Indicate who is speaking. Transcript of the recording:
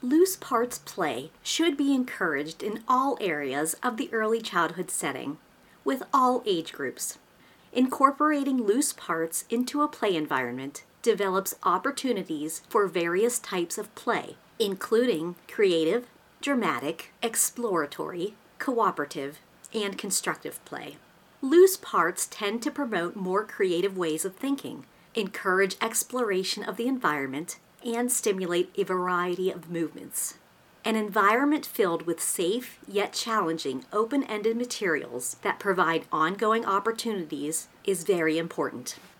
Speaker 1: Loose parts play should be encouraged in all areas of the early childhood setting, with all age groups. Incorporating loose parts into a play environment develops opportunities for various types of play, including creative, dramatic, exploratory, cooperative, and constructive play. Loose parts tend to promote more creative ways of thinking, encourage exploration of the environment, and stimulate a variety of movements. An environment filled with safe yet challenging open-ended materials that provide ongoing opportunities is very important.